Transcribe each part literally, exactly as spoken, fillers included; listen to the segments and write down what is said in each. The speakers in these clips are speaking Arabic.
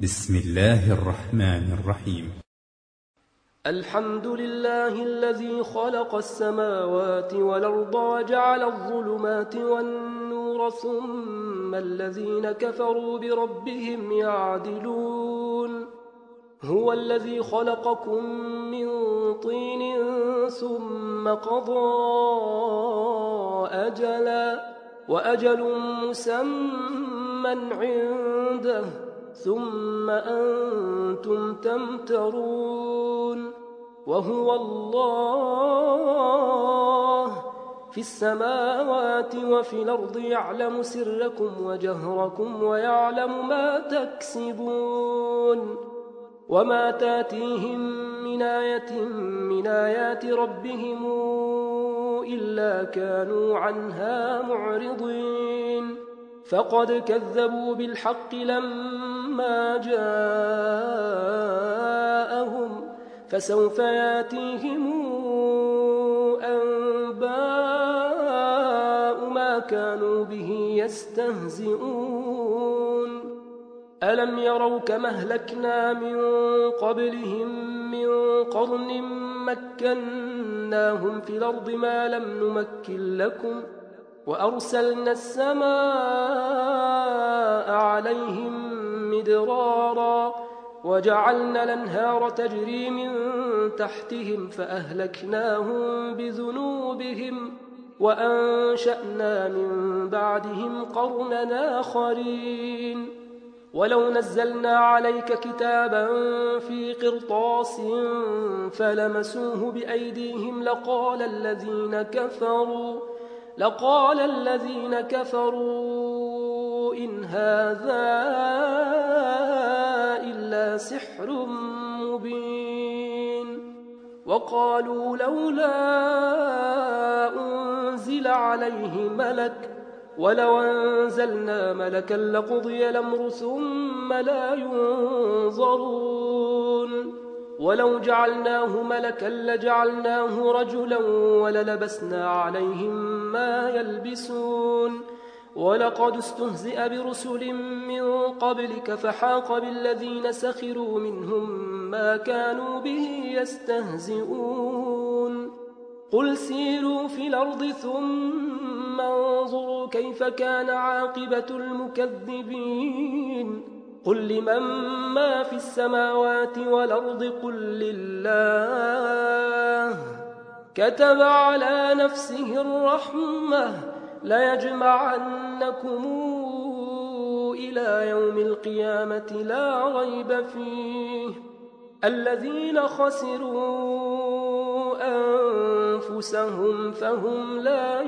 بسم الله الرحمن الرحيم. الحمد لله الذي خلق السماوات والأرض وجعل الظلمات والنور ثم الذين كفروا بربهم يعدلون. هو الذي خلقكم من طين ثم قضى أجلا وأجل مسمى عنده ثم أنتم تمترون. وهو الله في السماوات وفي الأرض يعلم سركم وجهركم ويعلم ما تكسبون. وما تاتيهم من آية من آيات ربهم إلا كانوا عنها معرضين. فقد كذبوا بالحق لما جاءهم فسوف ياتيهم أنباء ما كانوا به يستهزئون. ألم يروا كما أهلكنا من قبلهم من قرن مكناهم في الأرض ما لم نمكن لكم وأرسلنا السماء عليهم مدرارا وجعلنا الأنهار تجري من تحتهم فأهلكناهم بذنوبهم وأنشأنا من بعدهم قرنا آخرين. ولو نزلنا عليك كتابا في قرطاس فلمسوه بأيديهم لقال الذين كفروا لقال الذين كفروا إن هذا إلا سحر مبين. وقالوا لولا أنزل عليه ملك ولو أنزلنا ملكا لقضي الأمر ثم لا ينظرون. ولو جعلناه ملكا لجعلناه رجلا وللبسنا عليهم ما يلبسون. ولقد استهزئ برسل من قبلك فحاق بالذين سخروا منهم ما كانوا به يستهزئون. قل سيروا في الأرض ثم انظروا كيف كان عاقبة المكذبين. قل لمن ما في السماوات والأرض قل لله كتب على نفسه الرحمة ليجمعنكم إلى يوم القيامة لا ريب فيه. الذين خسروا أنفسهم فهم لا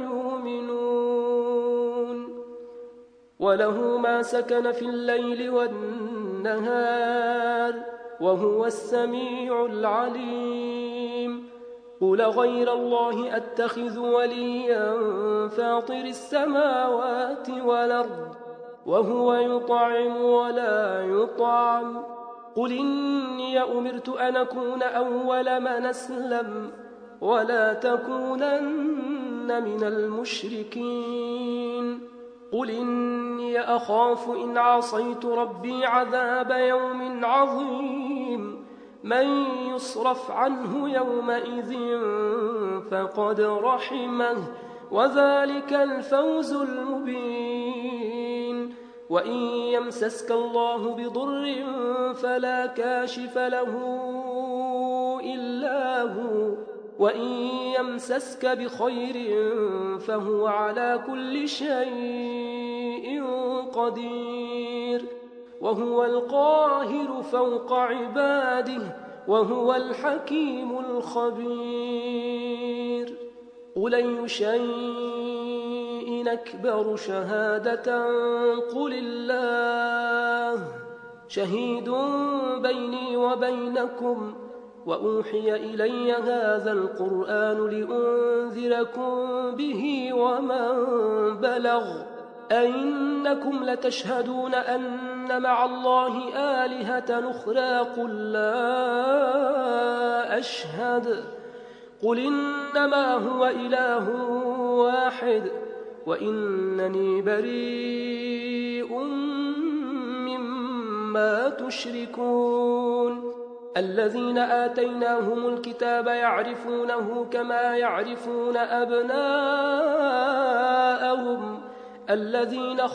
يؤمنون. وله ما سكن في الليل والنهار وهو السميع العليم. قل غير الله أتخذ وليا فاطر السماوات والأرض وهو يطعم ولا يطعم. قل إني أمرت أن أكون أول من أسلم ولا تكونن من المشركين. قل إني أخاف إن عصيت ربي عذاب يوم عظيم. من يصرف عنه يومئذ فقد رحمه وذلك الفوز المبين. وإن يمسسك الله بضر فلا كاشف له إلا هو وإن يمسسك بخير فهو على كل شيء قدير. وهو القاهر فوق عباده وهو الحكيم الخبير. قل أي شيء أكبر شهادة قل الله شهيد بيني وبينكم وأوحي إلي هذا القرآن لأنذركم به ومن بلغ أئنكم لتشهدون أن مع الله آلهة أخرى قل لا أشهد قل إنما هو إله واحد وإنني بريء مما ما تشركون الذين آتيناهم الكتاب يعرفونه كما يعرفون أبناءهم الذين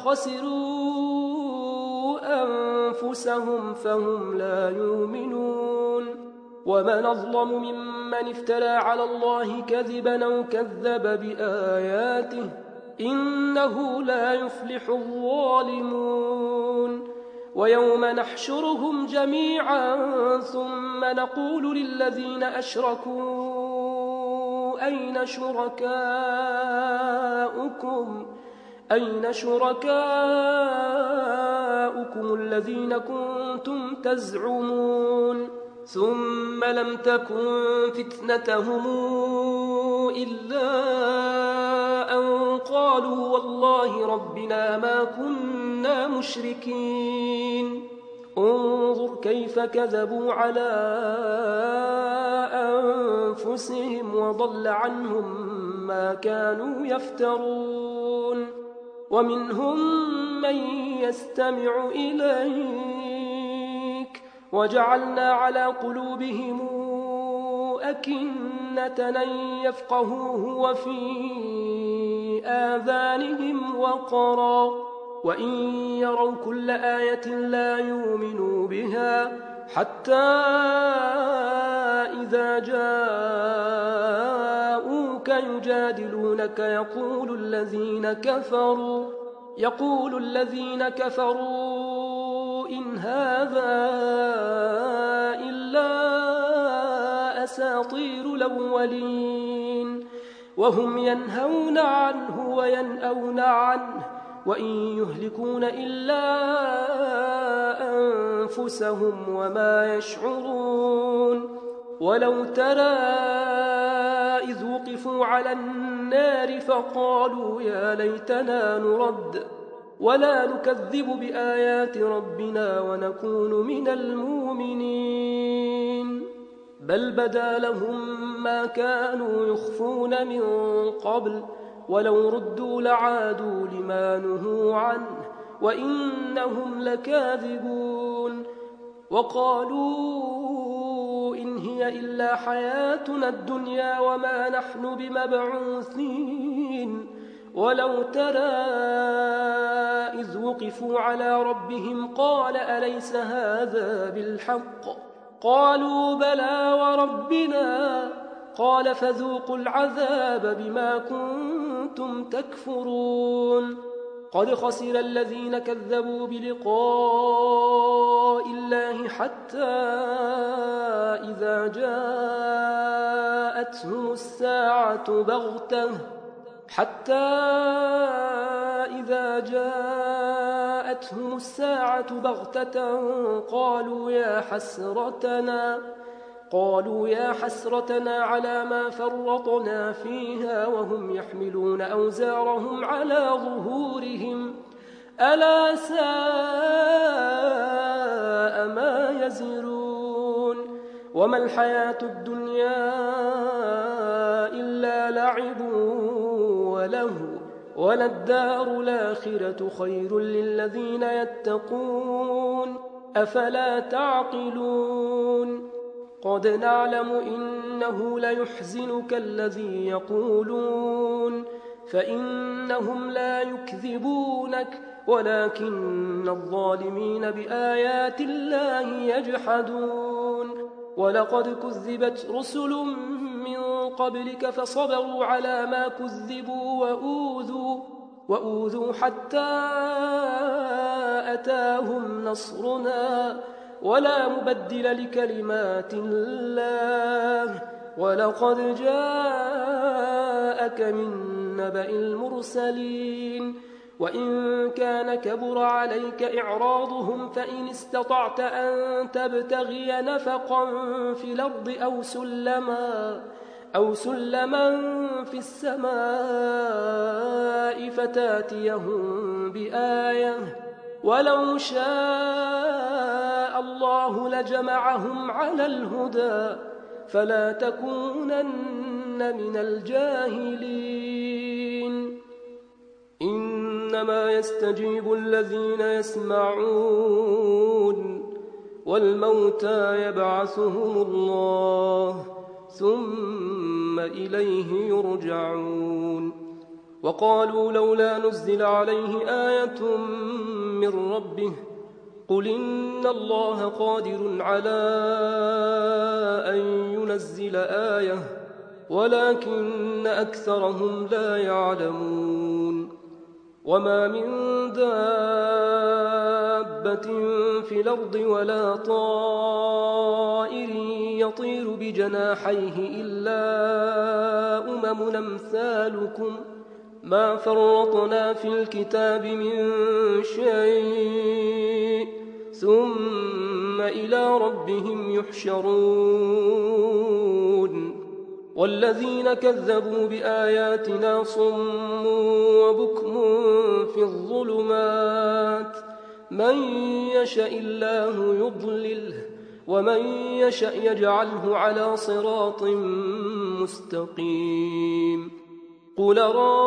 خسروا أنفسهم فهم لا يؤمنون ومن أظلم ممن افترى على الله كذبا أو كذب بآياته إنه لا يفلح الظالمون ويوم نحشرهم جميعا ثم نقول للذين أشركوا أين شركاؤكم أين شركاؤكم الذين كنتم تزعمون ثم لم تكن فتنتهم إلا أن قالوا والله ربنا ما كنا مشركين انظر كيف كذبوا على أنفسهم وضل عنهم ما كانوا يفترون ومنهم من يستمع إليك وجعلنا على قلوبهم أكنة أن يفقهوه وفي آذانهم وقرا وإن يروا كل آية لا يؤمنوا بها حتى إذا جاءوك يجادلونك يقول الذين كفروا يقول الذين كفروا إن هذا إلا أساطير الأولين وهم ينهون عنه وينأون عنه وإن يهلكون إلا أنفسهم وما يشعرون ولو ترى إذ وقفوا على النار فقالوا يا ليتنا نرد ولا نكذب بآيات ربنا ونكون من المؤمنين بل بدا لهم ما كانوا يخفون من قبل ولو ردوا لعادوا لما نهوا عنه وإنهم لكاذبون وقالوا إن هي إلا حياتنا الدنيا وما نحن بمبعوثين ولو ترى إذ وقفوا على ربهم قال أليس هذا بالحق قالوا بلى وربنا قال فذوقوا العذاب بما كنتم تكفرون قد خسر الذين كذبوا بلقاء الله حتى إذا جاءتهم الساعة بغتة حتى إذا جاءتهم الساعة بغتة قالوا يا حسرتنا قالوا يا حسرتنا على ما فرطنا فيها وهم يحملون أوزارهم على ظهورهم ألا ساء ما يزرون وما الحياة الدنيا إلا لعب وله وللدار الآخرة خير للذين يتقون أفلا تعقلون قد نعلم إنه ليحزنك الذي يقولون فإنهم لا يكذبونك ولكن الظالمين بآيات الله يجحدون ولقد كذبت رسل من قبلك فصبروا على ما كذبوا وأوذوا وأوذوا حتى أتاهم نصرنا ولا مبدل لكلمات الله ولقد جاءك من نبأ المرسلين وإن كان كبر عليك إعراضهم فإن استطعت أن تبتغي نفقا في الأرض أو سلما أو سلما في السماء فتاتيهم بآية ولو شاء الله لجمعهم على الهدى فلا تكونن من الجاهلين إن إنما يستجيب الذين يسمعون والموتى يبعثهم الله ثم إليه يرجعون وقالوا لولا نزل عليه آية من ربه قل إن الله قادر على أن ينزل آية ولكن أكثرهم لا يعلمون وما من دابة في الأرض ولا طائر يطير بجناحيه إلا أمم أمثالكم ما فرطنا في الكتاب من شيء ثم إلى ربهم يحشرون والذين كذبوا بآياتنا صم وبكم في الظلمات من يشاء الله يضلله ومن يشاء يجعله على صراط مستقيم قل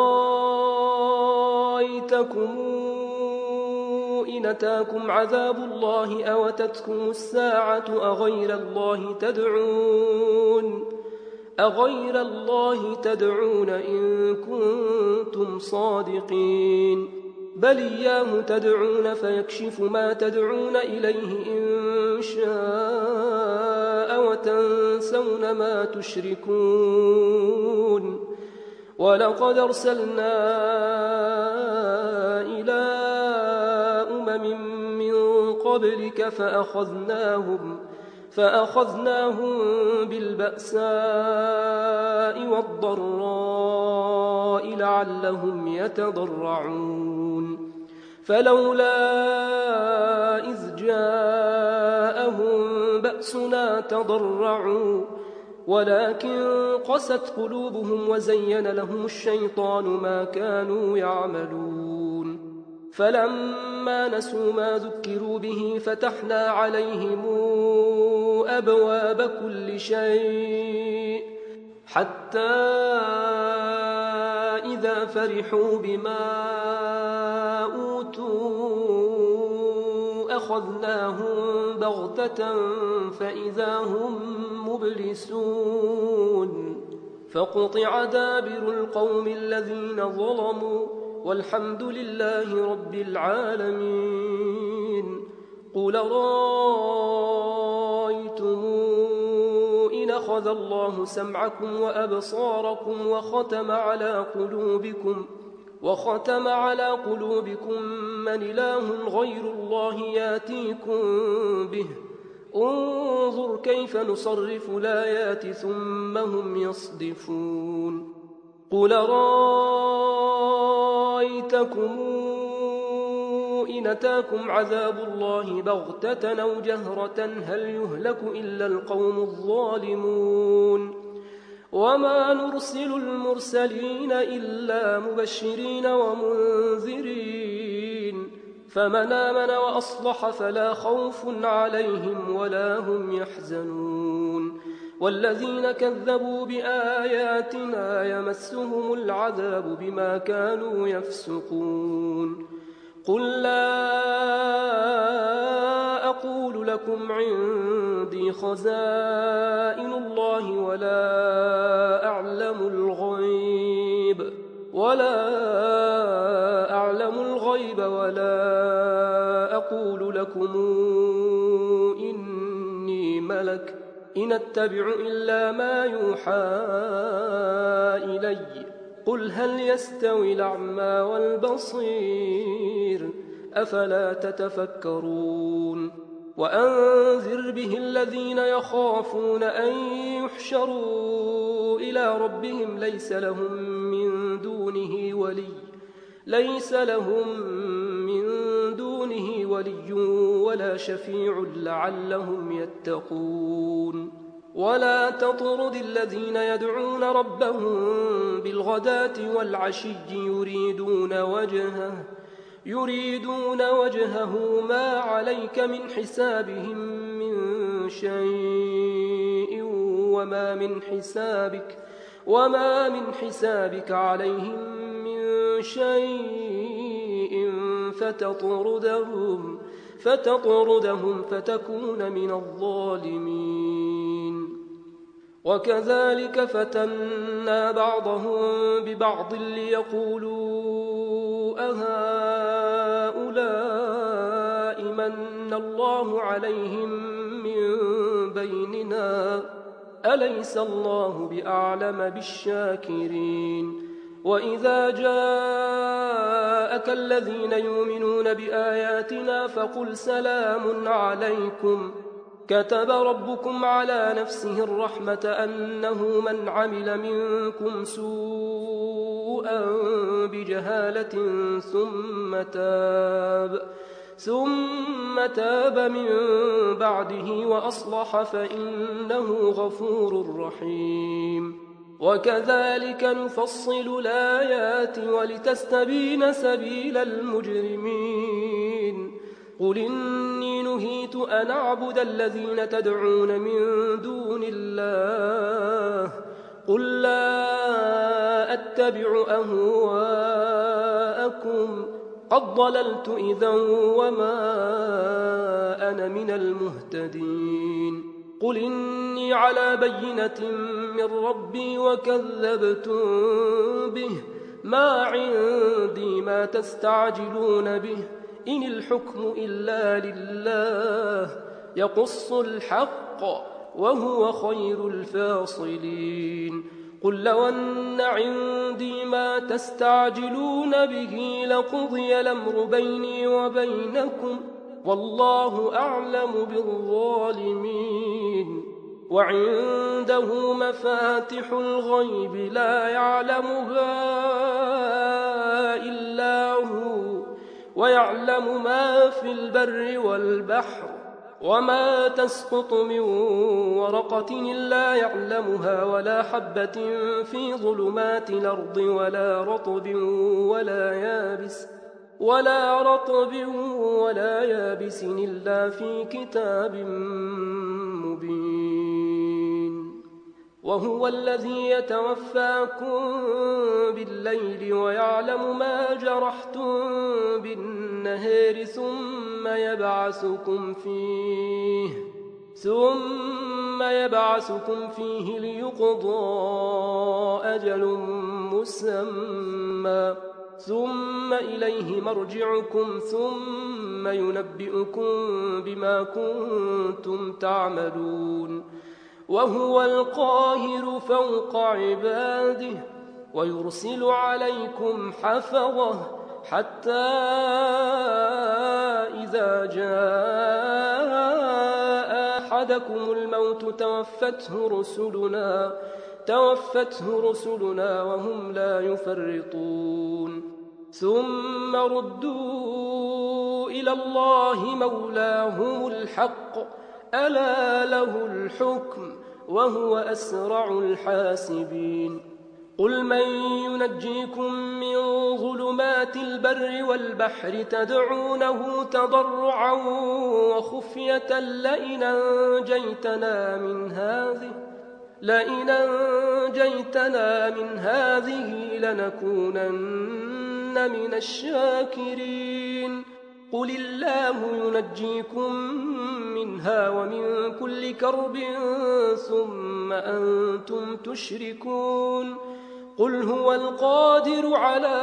رأيتكم إن أتاكم عذاب الله أو أتتكم الساعة أغير الله تدعون أغير الله تدعون إن كنتم صادقين بل إياه تدعون فيكشف ما تدعون إليه إن شاء وتنسون ما تشركون ولقد أرسلنا إلى أمم من قبلك فأخذناهم فأخذناهم بالبأساء والضراء لعلهم يتضرعون فلولا إذ جاءهم بأسنا تضرعوا ولكن قست قلوبهم وزين لهم الشيطان ما كانوا يعملون فلما نسوا ما ذكروا به فتحنا عليهم أبواب كل شيء حتى إذا فرحوا بما أوتوا أخذناهم بغتة فإذا هم مبلسون فقطع دابر القوم الذين ظلموا والحمد لله رب العالمين قل رأيتم إن أخذ الله سمعكم وأبصاركم وختم على قلوبكم وختم على قلوبكم من إله غير الله ياتيكم به انظر كيف نصرف الآيات ثم هم يصدفون قل رأيتكم إن أتاكم عذاب الله بغتة أو جهرة هل يهلك إلا القوم الظالمون وما نرسل المرسلين إلا مبشرين ومنذرين فمن آمن وأصلح فلا خوف عليهم ولا هم يحزنون والذين كذبوا بآياتنا يمسهم العذاب بما كانوا يفسقون قل لا أقول لكم عندي خزائن الله ولا أعلم الغيب ولا أعلم الغيب ولا أقول لكم إني ملك إن أتبع إلا ما يوحى إلي قل هل يستوي الأعمى والبصير أفلا تتفكرون وأنذر به الذين يخافون أن يحشروا إلى ربهم ليس لهم من دونه ولي ليس لهم من دونه ولي ولا شفيع لعلهم يتقون ولا تطرد الذين يدعون ربهم بالغداة والعشي يريدون وجهه يريدون وجهه ما عليك من حسابهم من شيء وما من حسابك وما من حسابك عليهم من شيء فتطردهم فتطردهم فتكون من الظالمين. وكذلك فتنا بعضهم ببعض ليقولوا أهؤلاء من الله عليهم من بيننا أليس الله بأعلم بالشاكرين. وإذا جاءك الذين يؤمنون بآياتنا فقل سلام عليكم كتب ربكم على نفسه الرحمة أنه من عمل منكم سوءا بجهالة ثم تاب ثم تاب من بعده وأصلح فإنه غفور رحيم. وكذلك نفصل الآيات ولتستبين سبيل المجرمين. قل إني نهيت أن أعبد الذين تدعون من دون الله قل لا أتبع أهواءكم قد ضللت إذا وما أنا من المهتدين. قل إني على بينة من ربي وكذبتم به ما عندي ما تستعجلون به إن الحكم إلا لله يقص الحق وهو خير الفاصلين. قل لو أن عندي ما تستعجلون به لقضي الأمر بيني وبينكم والله أعلم بالظالمين. وعنده مفاتح الغيب لا يعلمها إلا هو ويعلم ما في البر والبحر وما تسقط من ورقة إلا يعلمها ولا حبة في ظلمات الأرض ولا رطب ولا يابس ولا رطب ولا يابس إلا في كتاب مبين. وهو الذي يتوفاكم بالليل ويعلم ما جرحتم بالنهار ثم يبعثكم فيه ثم يبعثكم فيه ليقضى أجل مسمى ثم إليه مرجعكم ثم ينبئكم بما كنتم تعملون. وهو القاهر فوق عباده ويرسل عليكم حفظه حتى إذا جاء أحدكم الموت توفته رسلنا توفته رسلنا وهم لا يفرطون. ثم ردوا إلى الله مولاهم الحق ألا له الحكم وهو أسرع الحاسبين. قل من ينجيكم من ظلمات البر والبحر تدعونه تضرعا وخفية لئن أنجيتنا من هذه لئن أنجيتنا من هذه لنكونن من الشاكرين. قل الله ينجيكم منها ومن كل كرب ثم أنتم تشركون. قل هو القادر على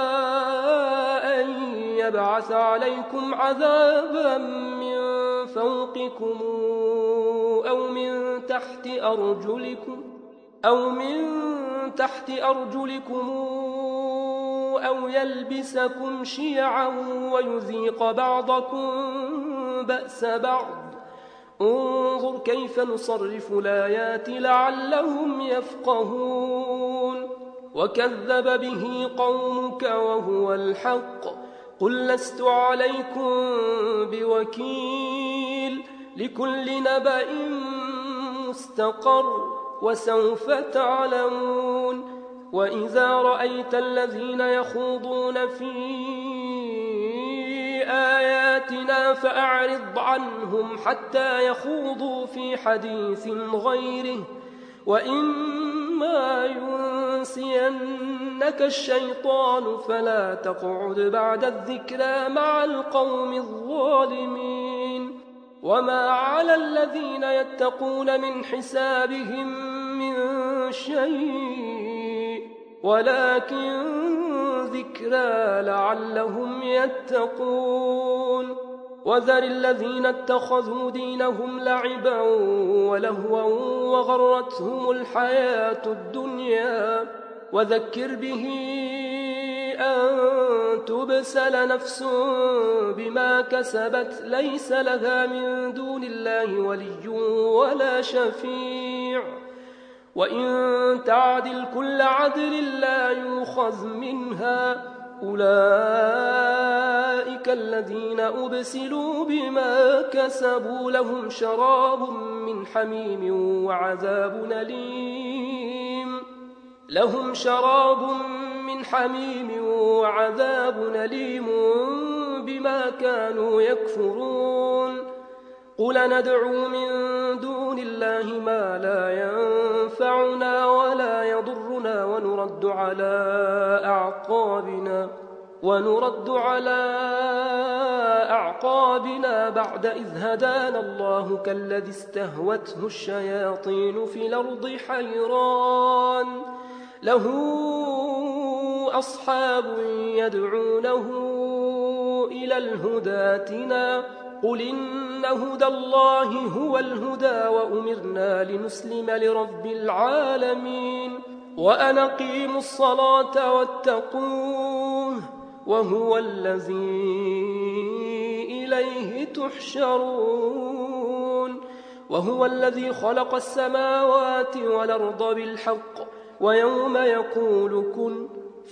أن يبعث عليكم عذابا من فوقكم أو من تحت أرجلكم أو من تحت أرجلكم أو يلبسكم شيعا ويذيق بعضكم بأس بعض. انظر كيف نصرف الآيات لعلهم يفقهون. وكذب به قومك وهو الحق قل لست عليكم بوكيل لكل نبأ مستقر وسوف تعلمون. وإذا رأيت الذين يخوضون في آياتنا فأعرض عنهم حتى يخوضوا في حديث غيره وإما ينسينك ينسينك الشيطان فلا تقعد بعد الذكرى مع القوم الظالمين وما على الذين يتقون من حسابهم من شيء ولكن ذكرى لعلهم يتقون وذر الذين اتخذوا دينهم لعبا ولهوا وغرتهم الحياة الدنيا وذكر به أن تبسل نفس بما كسبت ليس لها من دون الله ولي ولا شفيع وإن تعدل كل عدل لا يؤخذ منها أولئك الذين أبسلوا بما كسبوا لهم شراب من حميم وعذاب أليم لهم شراب من حميم وعذاب أليم بما كانوا يكفرون قل ندعو من دون الله ما لا ينفعنا ولا يضرنا ونرد على أعقابنا ونرد على أعقابنا بعد إذ هدانا الله كالذي استهوته الشياطين في الأرض حيران له أصحاب يدعونه إلى الهدى ائتنا قل إن هدى الله هو الهدى وأمرنا لنسلم لرب العالمين وأن أقيموا الصلاة واتقوه وهو الذي إليه تحشرون وهو الذي خلق السماوات والأرض بالحق ويوم يقول كن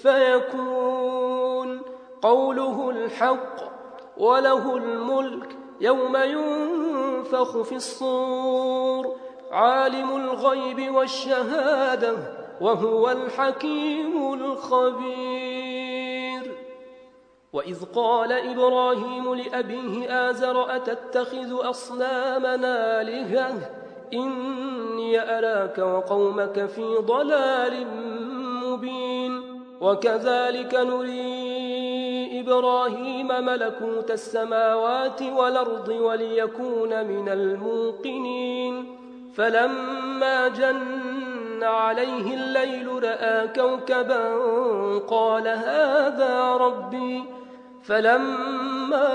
فيكون قوله الحق وله الملك يوم ينفخ في الصور عالم الغيب والشهادة وهو الحكيم الخبير وإذ قال إبراهيم لأبيه آزر أتتخذ أصنامنا آلهة إني أراك وقومك في ضلال مبين وكذلك نري إبراهيم ملكوت السماوات والأرض وليكون من الموقنين فلما جن عليه الليل رأى كوكبا قال هذا ربي فلما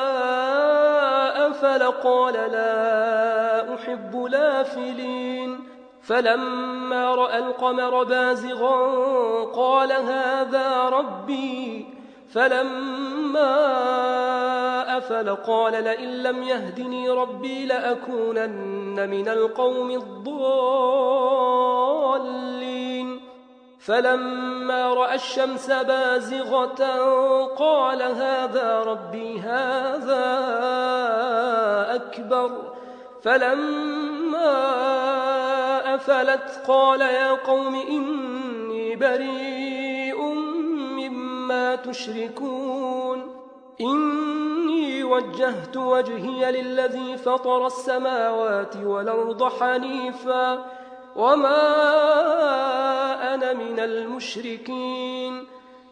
أفل قال لا أحب الآفلين فلما رأى القمر بازغا قال هذا ربي فلما أفل قال لئن لم يهدني ربي لأكونن من القوم الضالين فلما رأى الشمس بازغة قال هذا ربي هذا أكبر فلما أفلت قال يا قوم إني بريء مما تشركون إني وجهت وجهي للذي فطر السماوات والأرض حنيفا وما أنا من المشركين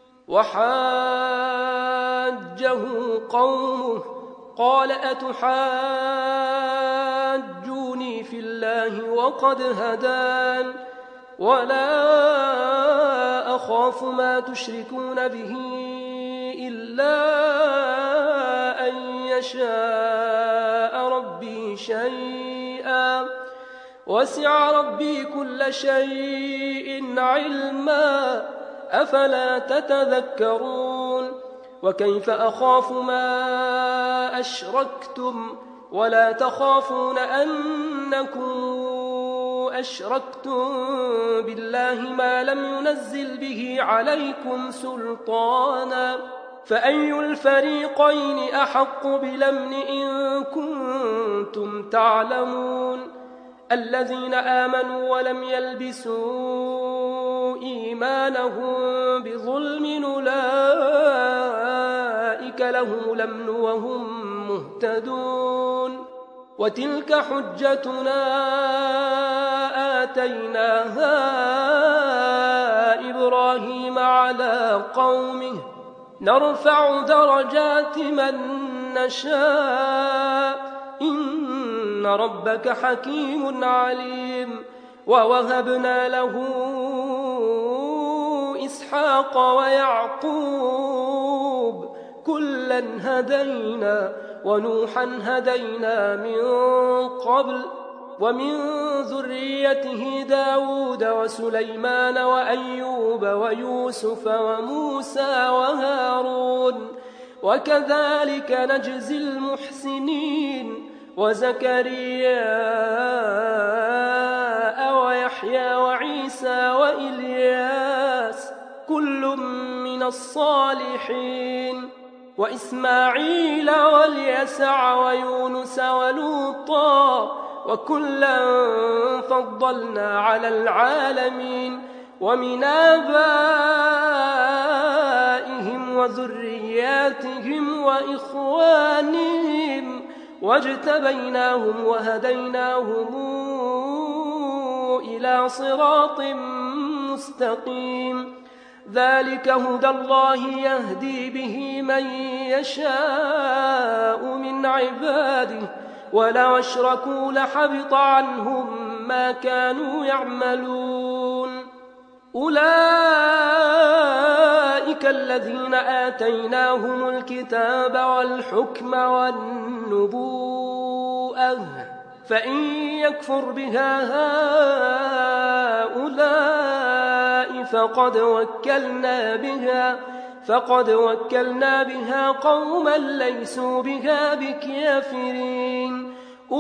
وحاجه قومه قال أتحاجوني في الله وقد هدان ولا أخاف ما تشركون به إلا أن يشاء ربي شيئا وسع ربي كل شيء علما أفلا تتذكرون وكيف أخاف ما أشركتم ولا تخافون أنكم أشركتم بالله ما لم ينزل به عليكم سلطانا فأي الفريقين أحق بالأمن إن كنتم تعلمون الذين آمنوا ولم يلبسوا إيمانهم بظلم أولئك لهم الأمن وهم مهتدون وتلك حجتنا آتيناها إبراهيم على قومه نرفع درجات من نشاء إن ربك حكيم عليم. ووهبنا له إسحاق ويعقوب كلا هدينا ونوحا هدينا من قبل ومن ذريته داود وسليمان وأيوب ويوسف وموسى وهارون وكذلك نجزي المحسنين وزكريا ويحيى وعيسى وإلياس كل من الصالحين وإسماعيل واليسع ويونس ولوطا وكلا فضلنا على العالمين ومن آبائهم وذرياتهم وإخوانهم واجتبيناهم وهديناهم إلى صراط مستقيم. ذلك هدى الله يهدي به من يشاء من عباده ولو أشركوا لحبط عنهم ما كانوا يعملون. أولئك الذين آتيناهم الكتاب والحكم والنبوءة فإن يكفر بها هؤلاء فقد وكلنا بها فقد وكلنا بها قوما ليسوا بها بكافرين.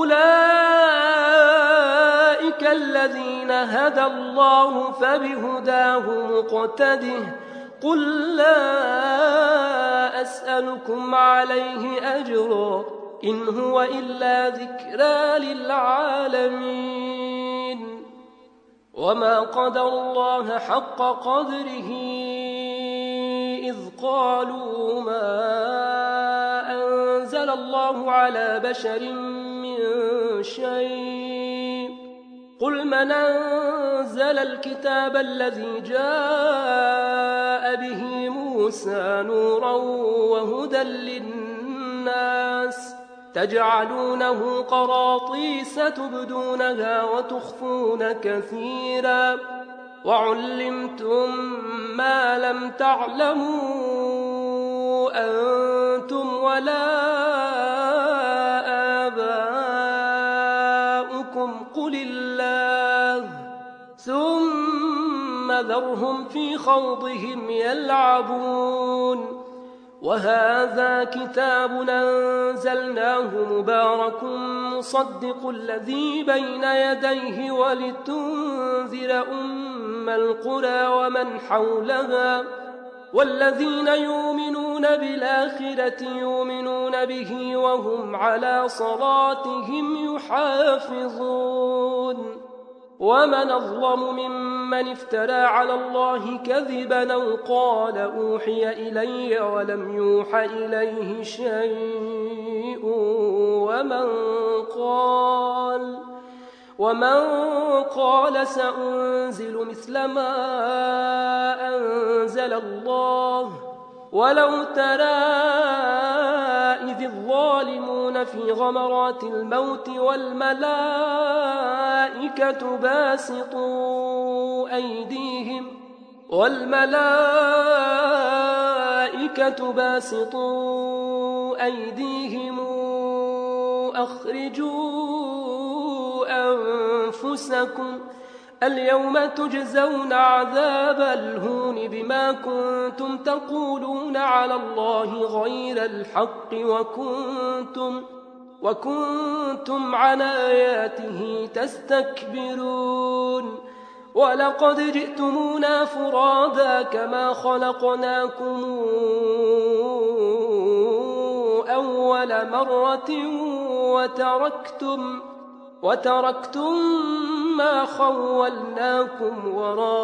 أولئك الذين هدى الله فبهداه مقتده قل لا أسألكم عليه أجرا إن هو إلا ذكرى للعالمين. وما قدر الله حق قدره إذ قالوا ما أنزل الله على بشر من شيء قل من أنزل الكتاب الذي جاء به موسى نورا وهدى للناس تجعلونه قراطيس تبدونها وتخفون كثيرا وعلمتم ما لم تعلموا أنتم ولا آباؤكم قل الله ثم ذرهم في خوضهم يلعبون. وهذا كتاب أنزلناه مبارك مصدق الذي بين يديه ولتنذر أم القرى ومن حولها والذين يؤمنون بالآخرة يؤمنون به وهم على صلاتهم يحافظون. ومن أظلم ممن افترى على الله كذبا أو قال أوحي إلي ولم يوح إليه شيء ومن قال ومن قال سأنزل مثل ما أنزل الله ولو ترى إذ الظالمون في غمرات الموت والملائكة باسطوا أيديهم والملائكة باسطوا أيديهم أخرجوا أنفسكم اليوم تجزون عذاب الهون بما كنتم تقولون على الله غير الحق وكنتم وكنتم عن آياته تستكبرون. ولقد جئتمونا فرادا كما خلقناكم أول مرة وتركتم وتركتم ما خولناكم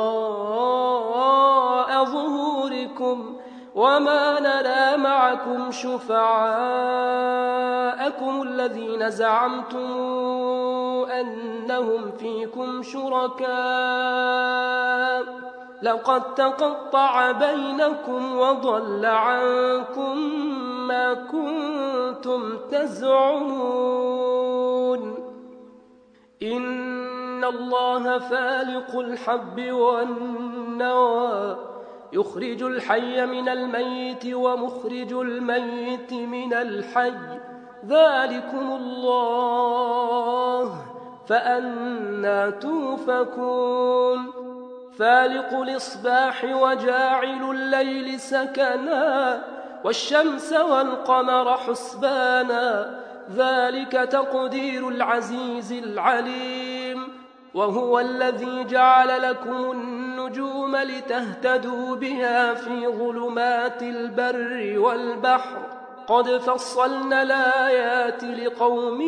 وراء ظهوركم وما نرى معكم شفعاءكم الذين زعمتم أنهم فيكم شركاء لقد تقطع بينكم وضل عنكم ما كنتم تزعمون إن الله فالق الحب والنوى يخرج الحي من الميت ومخرج الميت من الحي ذلكم الله فأنى توفكون فالق الإصباح وجاعل الليل سكنا والشمس والقمر حسبانا ذلك تقدير العزيز العليم وهو الذي جعل لكم النجوم لتهتدوا بها في ظلمات البر والبحر قد فصلنا الآيات لقوم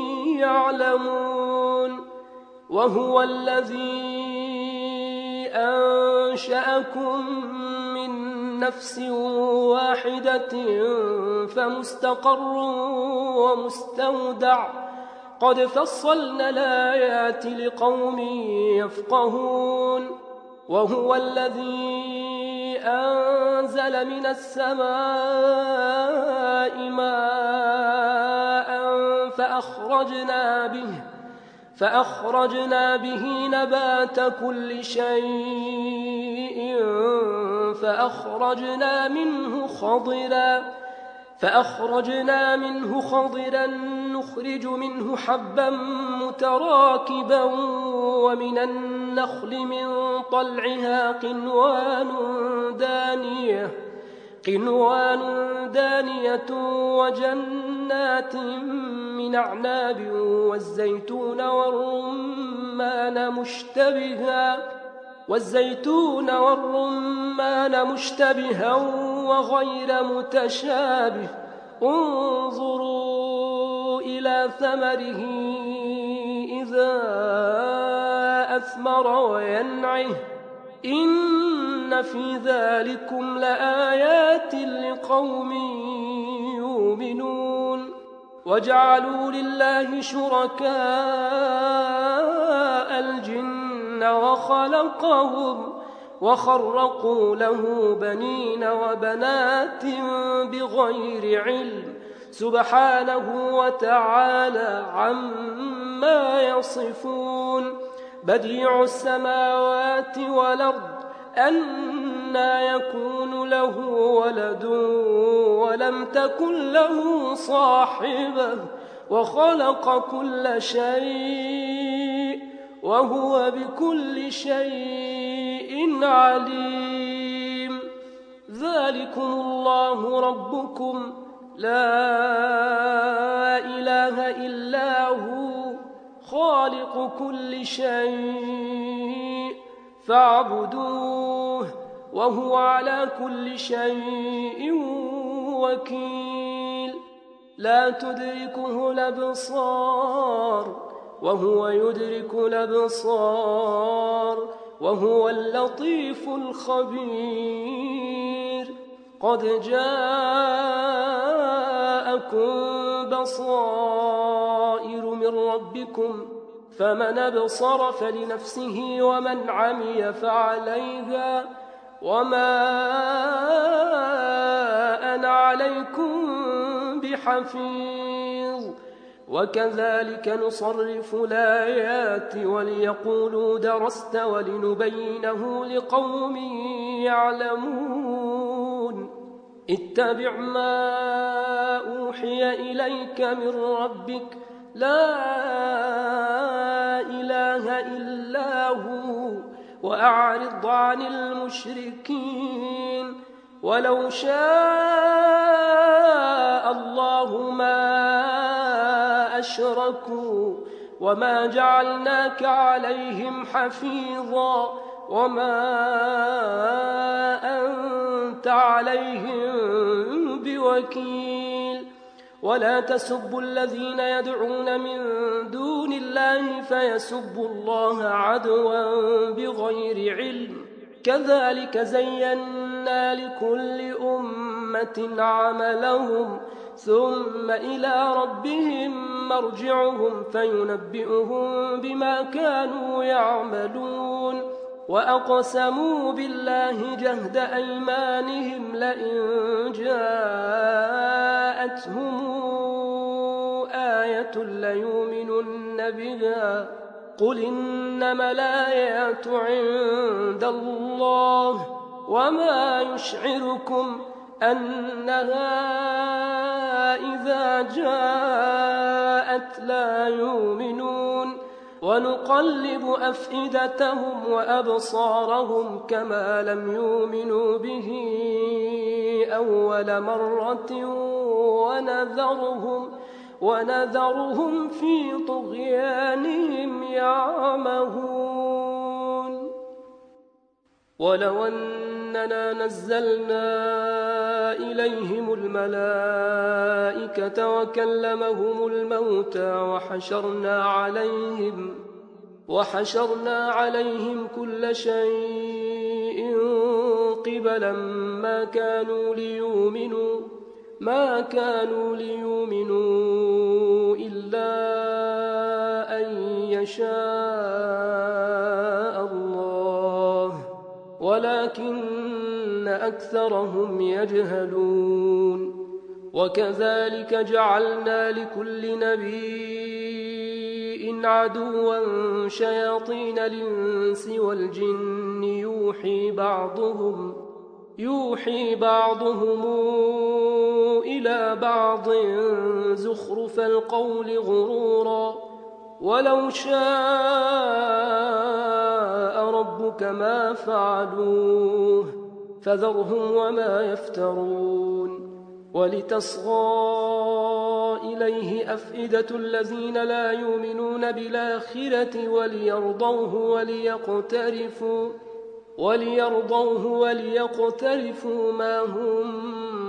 يعلمون وهو الذي أنشأكم من نفس واحدة فمستقر ومستودع قد فصلنا الآيات لقوم يفقهون وهو الذي أنزل من السماء ماء فأخرجنا به فأخرجنا به نبات كل شيء فأخرجنا منه خضرا فأخرجنا منه خضرا نخرج منه حبا متراكبا ومن النخل من طلعها قنوان دانية قنوان دانية وجنات من أعناب والزيتون والرمان مشتبها والزيتون والرمان مشتبها وغير متشابه انظروا إلى ثمره إذا أثمر وينعه إن في ذلكم لآيات لقوم يؤمنون وجعلوا لله شركاء الجن وخلقهم وخرقوا له بنين وبنات بغير علم سبحانه وتعالى عما يصفون بديع السماوات والأرض أنى يكون له ولد ولم تكن له صاحبة وخلق كل شيء وهو بكل شيء عليم ذلكم الله ربكم لا إله إلا هو خالق كل شيء فاعبدوه وهو على كل شيء وكيل لا تدركه الأبصار وهو يدرك الأبصار وهو اللطيف الخبير قد جاءكم بصائر من ربكم فمن أبصر فلنفسه ومن عمي فعليها وما أنا عليكم بحفيظ وكذلك نصرف الآيات وليقولوا درست ولنبينه لقوم يعلمون اتبع ما أوحي إليك من ربك لا إله إلا هو وأعرض عن المشركين ولو شاء الله ما أشركوا وما جعلناك عليهم حفيظا وما أنت عليهم بوكيل ولا تسبوا الذين يدعون من دون الله فيسبوا الله عدوا بغير علم كذلك زينا لكل أمة عملهم ثم إلى ربهم مرجعهم فينبئهم بما كانوا يعملون وأقسموا بالله جهد أيمانهم لئن جاءتهم آية ليؤمنن بها قل إنما الآيات عند الله وما يشعركم أنها إذا جاءت لا يؤمنون ونقلب أفئدتهم وأبصارهم كما لم يؤمنوا به أول مرة ونذرهم ونذرهم في طغيانهم يعمهون ولو أننا نزلنا إليهم الملائكة وكلمهم الموتى وحشرنا عليهم وحشرنا عليهم كل شيء قبلا ما كانوا ليؤمنوا ما كانوا ليؤمنوا إلا أن يشاء الله ولكن أكثرهم يجهلون وكذلك جعلنا لكل نبي عدوا شياطين الإنس والجن يوحي بعضهم يوحي بعضهم إلى بعض زخرف القول غرورا ولو شاء ربك ما فعلوه فذرهم وما يفترون ولتصغى إليه أفئدة الذين لا يؤمنون بالآخرة وليرضوه وليقترفوا وليرضوه وليقترفوا ما هم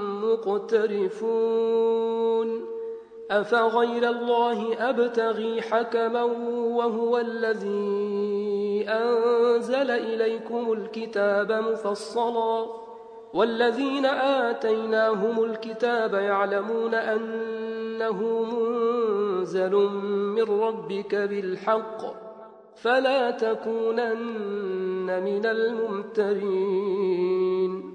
مقترفون أفغير الله أبتغي حكما وهو الذي أنزل إليكم الكتاب مفصلا والذين آتيناهم الكتاب يعلمون أنه منزل من ربك بالحق فلا تكونن من الممترين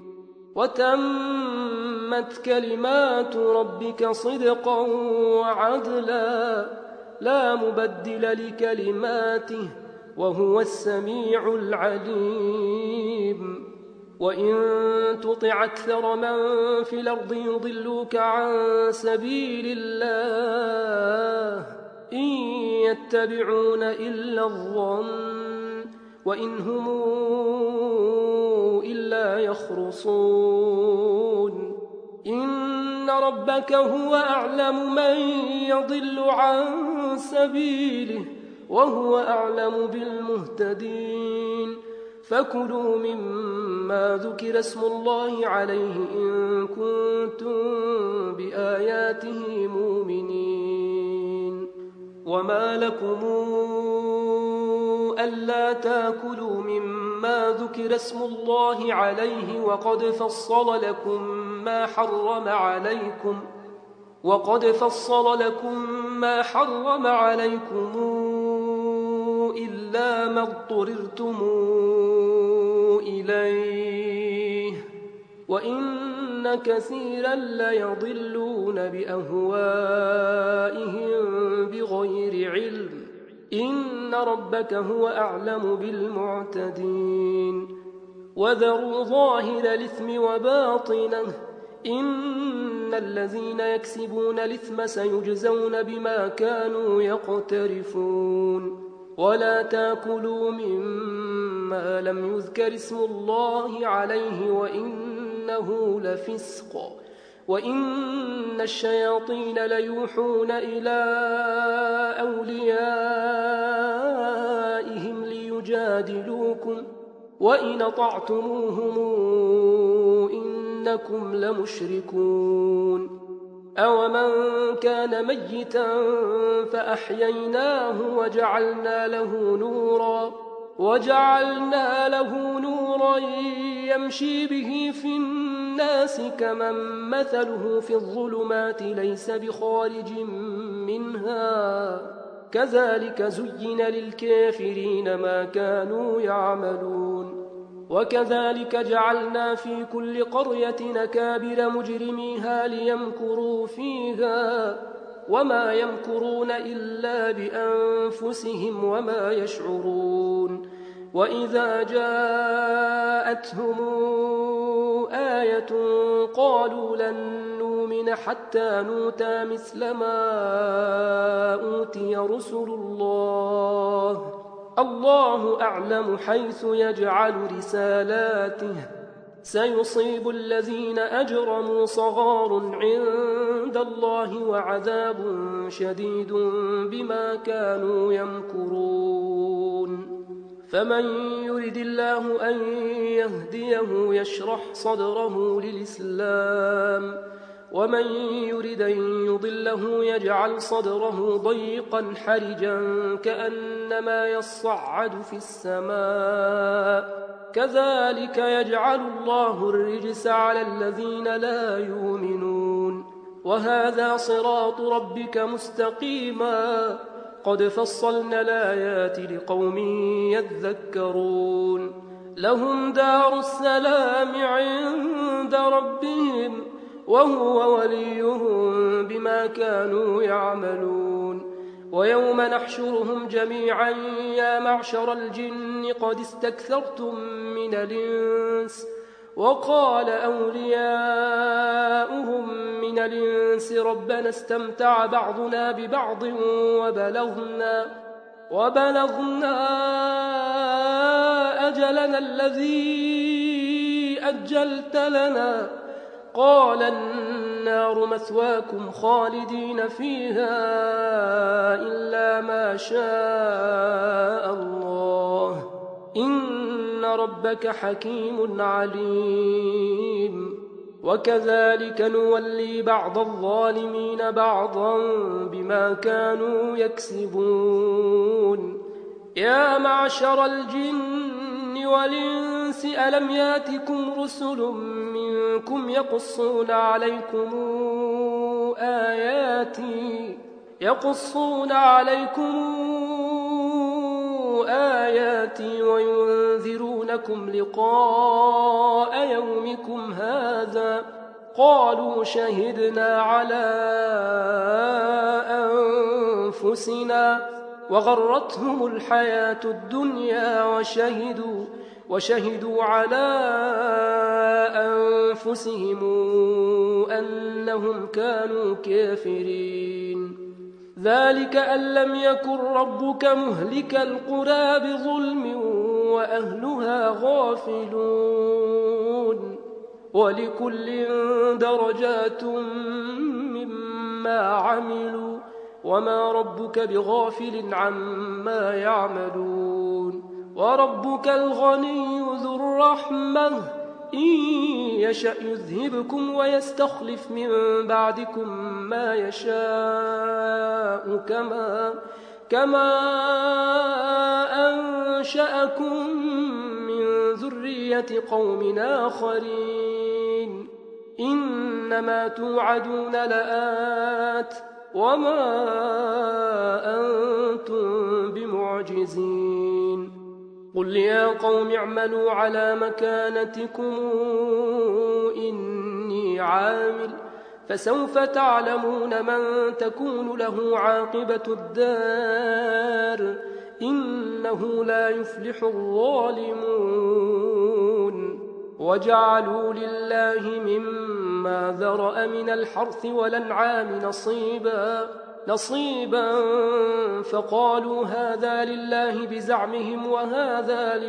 وتمت كلمات ربك صدقا وعدلا لا مبدل لكلماته وهو السميع العليم وإن تطع أكثر من في الأرض يضلوك عن سبيل الله إن يتبعون إلا الظن وإن هم إلا يخرصون إن ربك هو أعلم من يضل عن سبيله وهو أعلم بالمهتدين فكلوا مما ذكر اسم الله عليه إن كنتم بآياته مؤمنين وما لكم ألا تأكلوا مما ذكر اسم الله عليه وقد فصل لكم ما حرم عليكم وقد فصل لكم ما حرم عليكم إلا ما اضطررتم إليه وإن كثيرا ليضلون بأهوائهم بغير علم إن ربك هو أعلم بالمعتدين وذروا ظاهر الإثم وباطنه إن الذين يكسبون الإثم سيجزون بما كانوا يقترفون ولا تأكلوا مما لم يذكر اسم الله عليه وإنه لفسق وإن الشياطين ليوحون إلى أوليائهم ليجادلوكم وإن أطعتموهم إنكم لمشركون أومن كان ميتا فأحييناه وجعلنا له نورا وجعلنا له نورا يمشي به في الناس كمن مثله في الظلمات ليس بخارج منها كذلك زين للكافرين ما كانوا يعملون وكذلك جعلنا في كل قرية أكابر مجرميها ليمكروا فيها وما يمكرون إلا بأنفسهم وما يشعرون وإذا جاءتهم آية قالوا لن نؤمن حتى نؤتى مثل ما أوتي رسل الله الله أعلم حيث يجعل رسالاته سيصيب الذين أجرموا صغار عند الله وعذاب شديد بما كانوا يمكرون فمن يرد الله أن يهديه يشرح صدره للإسلام ومن يرد أن يضله يجعل صدره ضيقا حرجا كأنما يصعد في السماء كذلك يجعل الله الرجس على الذين لا يؤمنون وهذا صراط ربك مستقيما قد فصلنا الآيات لقوم يذكرون لهم دار السلام عند ربهم وهو وليهم بما كانوا يعملون ويوم نحشرهم جميعا يا معشر الجن قد استكثرتم من الإنس وقال أولياؤهم من الإنس ربنا استمتع بعضنا ببعض وبلغنا وبلغنا أجلنا الذي أجلت لنا قال النار مثواكم خالدين فيها إلا ما شاء الله إن ربك حكيم عليم وكذلك نولي بعض الظالمين بعضا بما كانوا يكسبون يا معشر الجن والإنس ألم ياتكم رسل منكم يقصون عليكم آياتي يقصون عليكم آياتي وينذرونكم لقاء يومكم هذا قالوا شهدنا على أنفسنا وغرتهم الحياة الدنيا وشهدوا وشهدوا على أنفسهم أنهم كانوا كافرين ذلك أن لم يكن ربك مهلك القرى بظلم وأهلها غافلون ولكل درجات مما عملوا وما ربك بغافل عما يعملون وربك الغني ذو الرحمة إن يشأ يذهبكم ويستخلف من بعدكم ما يشاء كما كما أنشأكم من ذرية قوم آخرين إنما توعدون لآت وما أنتم بمعجزين قل يا قوم اعملوا على مكانتكم إني عامل فسوف تعلمون من تكون له عاقبة الدار إنه لا يفلح الظالمون وجعلوا لله مما ذرأ من الحرث والأنعام نصيبا نصيبا فقالوا هذا لله بزعمهم وهذا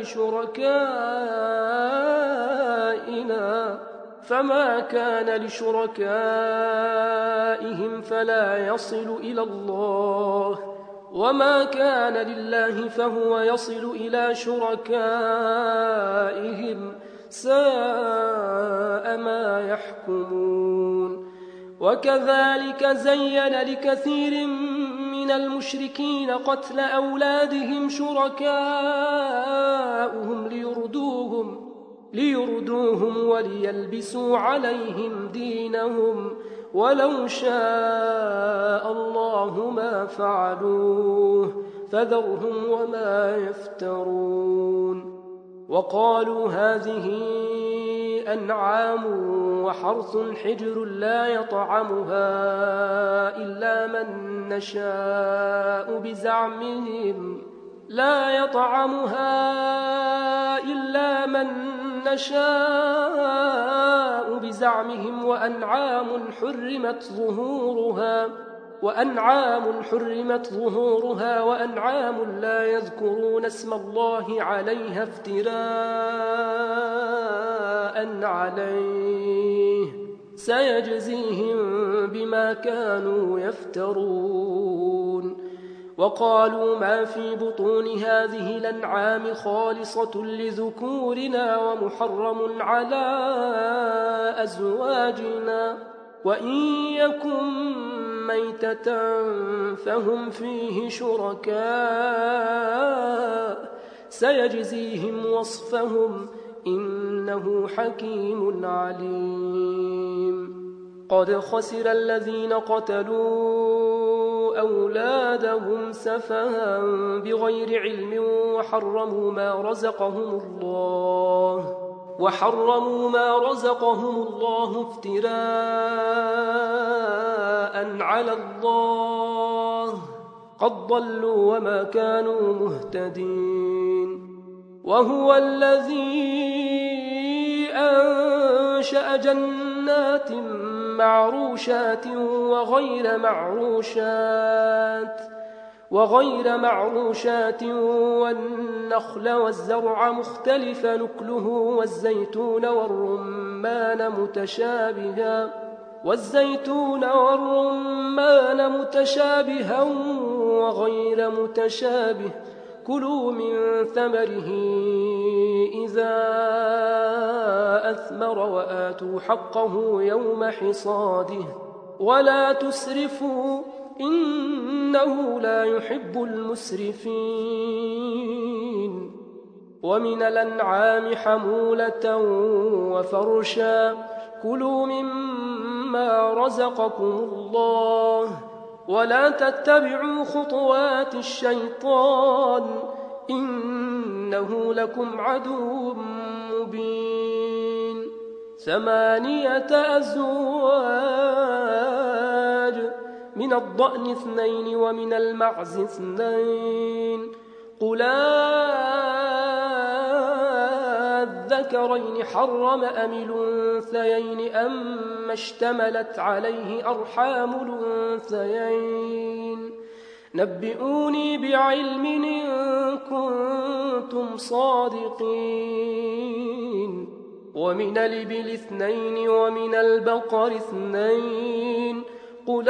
لشركائنا فما كان لشركائهم فلا يصل إلى الله وما كان لله فهو يصل إلى شركائهم ساء ما يحكمون وكذلك زين لكثير من المشركين قتل أولادهم شركاؤهم ليردوهم ليردوهم وليلبسوا عليهم دينهم ولو شاء الله ما فعلوه فذرهم وما يفترون. وقالوا هذه أنعام وحرث حجر لا يطعمها إلا من نشاء بزعمهم لا يطعمها إلا من نشاء بزعمهم وأنعام حرمت ظهورها وأنعام حرمت ظهورها وأنعام لا يذكرون اسم الله عليها افتراء عليه سيجزيهم بما كانوا يفترون. وقالوا ما في بطون هذه الأنعام خالصة لذكورنا ومحرم على أزواجنا وإن يكن ميتة فهم فيه شركاء سيجزيهم وصفهم إنه حكيم عليم. قد خسر الذين قتلوا أولادهم سفها بغير علم وحرموا ما رزقهم الله وحرموا ما رزقهم الله افتراء على الله قد ضلوا وما كانوا مهتدين. وهو الذي أنشأ جنات معروشات وغير معروشات وغير معروشات والنخل والزرع مختلف نكله والزيتون والرمان متشابها والزيتون والرمان متشابها وغير متشابه كلوا من ثمره إذا أثمر وآتوا حقه يوم حصاده ولا تسرفوا إنه لا يحب المسرفين. ومن الأنعام حمولة وفرشا كلوا مما رزقكم الله ولا تتبعوا خطوات الشيطان إنه لكم عدو مبين. ثمانية أزواج من الضأن اثنين ومن المعز اثنين قل الذكرين حرم أم الأنثيين أم اشتملت عليه أرحام الأنثيين نبئوني بعلم إن كنتم صادقين. ومن الإبل اثنين ومن البقر اثنين قل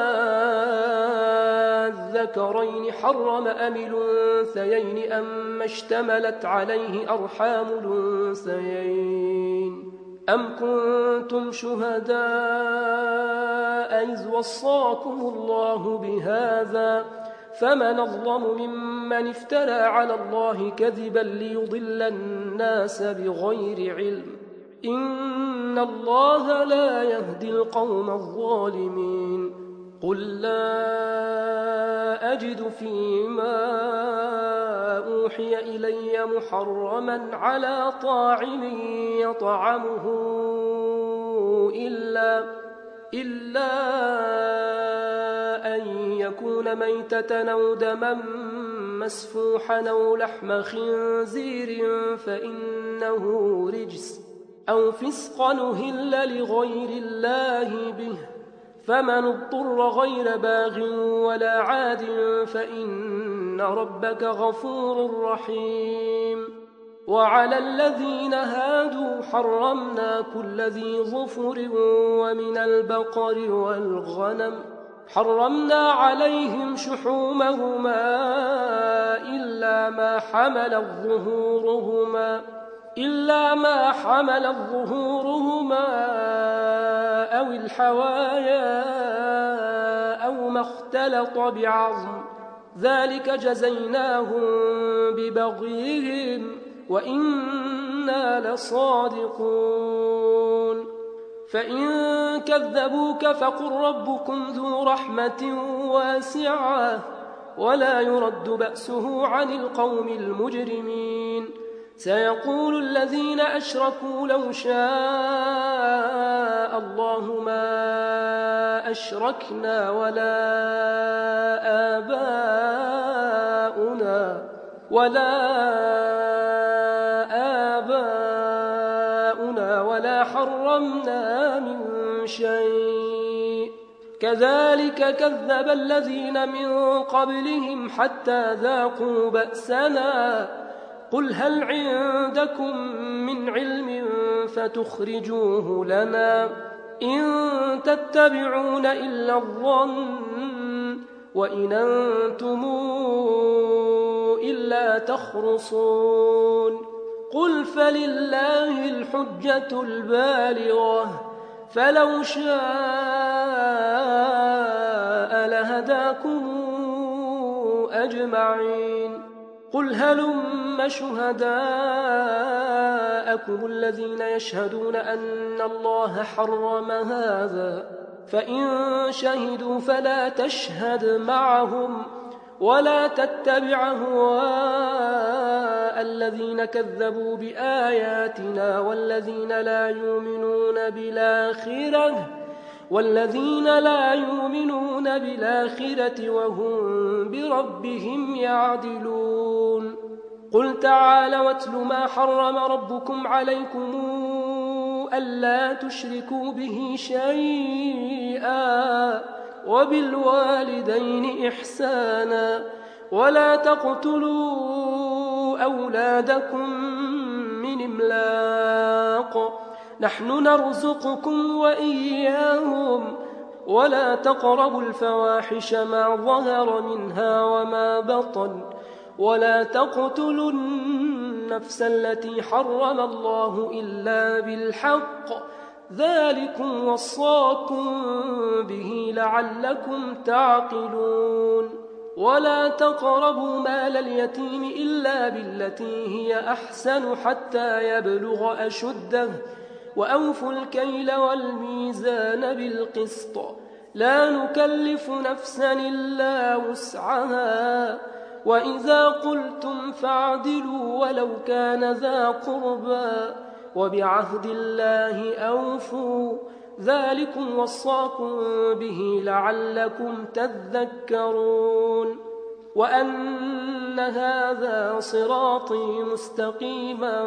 الذكرين حرم أم الأنثيين أم اشتملت عليه أرحام الأنثيين أم كنتم شهداء إذ وصاكم الله بهذا فمن أظلم ممن افترى على الله كذبا ليضل الناس بغير علم إن الله لا يهدي القوم الظالمين. قل لا أجد فيما أوحي إلي محرما على طاعم يطعمه إلا, إلا أن يكون ميتة أو دما مسفوحا أو لحم خنزير فإنه رجس أو فسقا أهل لغير الله به فمن اضطر غير باغ ولا عاد فإن ربك غفور رحيم. وعلى الذين هادوا حرمنا كل ذي ظفر ومن البقر والغنم حرمنا عليهم شحومهما إلا ما حملت ظهورهما إلا ما حملت ظهورهما أو الحوايا أو ما اختلط بعظم ذلك جزيناهم ببغيهم وإنا لصادقون فإن كذبوك فقل ربكم ذو رحمة واسعة ولا يرد بأسه عن القوم المجرمين سيقول الذين أشركوا لو شاء الله ما أشركنا ولا آباؤنا ولا آباؤنا ولا حرمنا من شيء كذلك كذب الذين من قبلهم حتى ذاقوا بأسنا قل هل عندكم من علم فتخرجوه لنا إن تتبعون إلا الظن وإن أنتم إلا تخرصون قل فلله الحجة البالغة فلو شاء لهداكم أجمعين قل هلم شهداءكم الذين يشهدون أن الله حرم هذا فإن شهدوا فلا تشهد معهم ولا تتبع أهواء الذين كذبوا بآياتنا والذين لا يؤمنون بالآخرة والذين لا يؤمنون بالآخرة وهم بربهم يعدلون قل تعالوا واتل ما حرم ربكم عليكم ألا تشركوا به شيئا وبالوالدين إحسانا ولا تقتلوا أولادكم من إملاق نحن نرزقكم وإياهم ولا تقربوا الفواحش ما ظهر منها وما بطن ولا تقتلوا النفس التي حرم الله إلا بالحق ذلكم وصاكم به لعلكم تعقلون ولا تقربوا مال اليتيم إلا بالتي هي أحسن حتى يبلغ أشده وأوفوا الكيل والميزان بالقسط لا نكلف نفسا إلا وسعها وإذا قلتم فاعدلوا ولو كان ذا قربى وبعهد الله أوفوا ذلكم وصاكم به لعلكم تذكرون وأن هذا صراطي مستقيما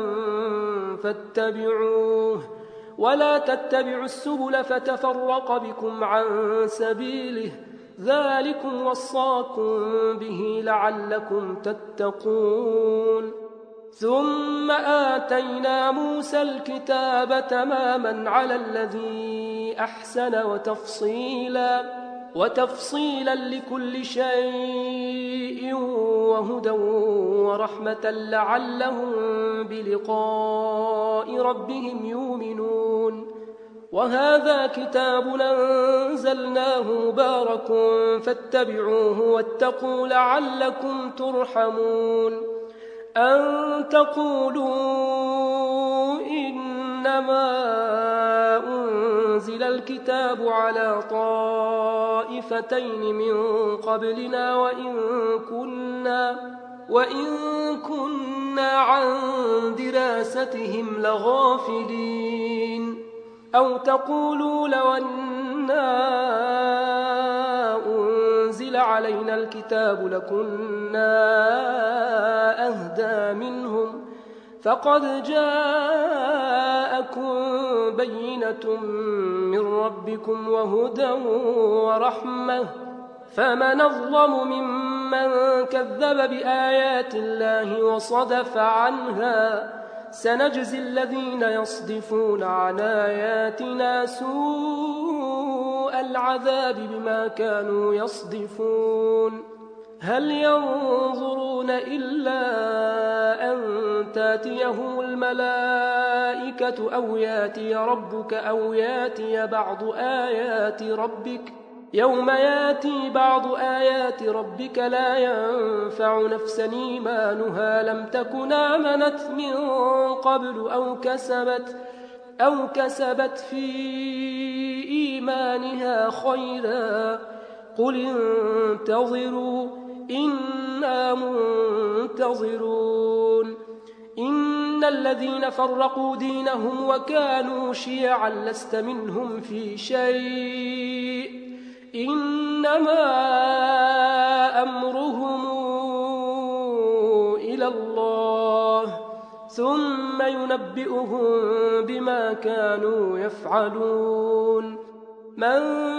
فاتبعوه ولا تتبعوا السبل فتفرق بكم عن سبيله ذلكم وصاكم به لعلكم تتقون ثم آتينا موسى الكتاب تماما على الذي أحسن وتفصيلا وتفصيلا لكل شيء وهدى ورحمة لعلهم بلقاء ربهم يؤمنون وهذا كتاب أنزلناه مبارك فاتبعوه واتقوا لعلكم ترحمون أن تقولوا إنما أنزل الكتاب على طائفتين من قبلنا وإن كنا وإن كنا عن دراستهم لغافلين أو تقولوا لو أنا أنزل علينا الكتاب لكنا أهدى منهم فقد جاءكم بينة من ربكم وهدى ورحمة فمن أظلم ممن كذب بآيات الله وصدف عنها سنجزي الذين يصدفون عن آياتنا سوء العذاب بما كانوا يصدفون هل ينظرون إلا أن تاتيهم الملائكة أو ياتي ربك أو ياتي بعض آيات ربك يوم ياتي بعض آيات ربك لا ينفع نفسا إيمانها لم تكن آمنت من قبل أو كسبت, أو كسبت في إيمانها خيرا قل انتظروا إنا منتظرون إن الذين فرقوا دينهم وكانوا شيعا لست منهم في شيء إنما أمرهم إلى الله ثم ينبئهم بما كانوا يفعلون من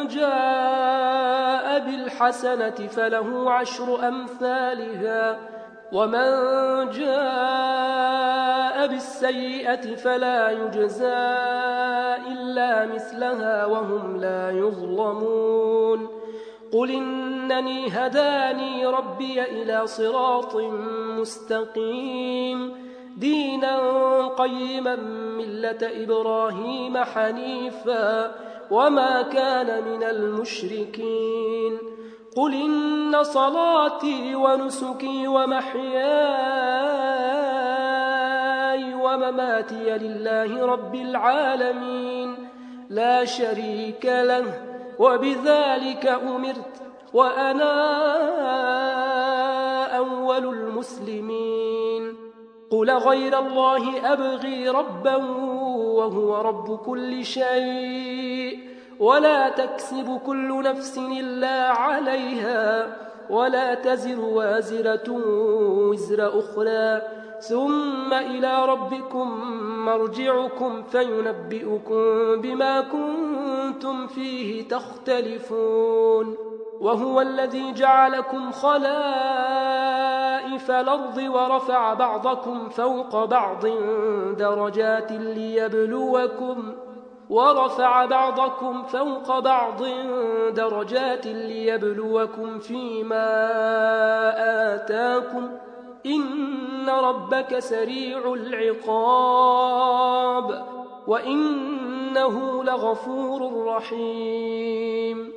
جاء بالحسنة فله عشر أمثالها ومن جاء بالسيئة فلا يجزى إلا مثلها وهم لا يظلمون قل إنني هداني ربي إلى صراط مستقيم دينا قيما ملة إبراهيم حنيفا وما كان من المشركين قل إن صلاتي ونسكي ومحياي ومماتي لله رب العالمين لا شريك له وبذلك أمرت وأنا أول المسلمين قل غير الله أبغي ربا وهو رب كل شيء ولا تكسب كل نفس إلا عليها ولا تزر وازرة وزر أخرى ثم إلى ربكم مرجعكم فينبئكم بما كنتم فيه تختلفون وهو الذي جعلكم خلائف الأرض ورفع بعضكم فوق بعض درجات ليبلوكم ورفع بعضكم فوق بعض درجات ليبلوكم فيما آتاكم إن ربك سريع العقاب وإنه لغفور رحيم